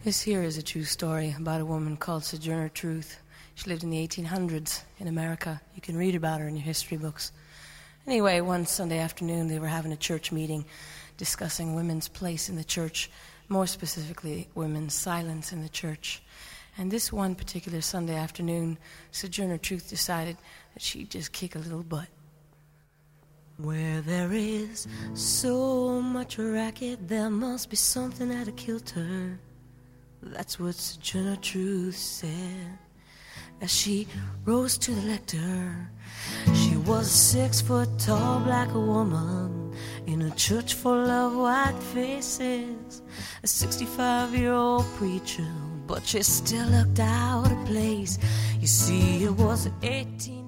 This here is a true story about a woman called Sojourner Truth. She lived in the 1800s in America. You can read about her in your history books. Anyway, one Sunday afternoon they were having a church meeting discussing women's place in the church, more specifically women's silence in the church. And this one particular Sunday afternoon, Sojourner Truth decided that she'd just kick a little butt. Where there is so much racket, there must be something at a kilter. That's what Sojourner Truth said as she rose to the lector. She was a 6-foot-tall black woman in a church full of white faces, a 65-year-old preacher, but she still looked out of place. You see, it was 18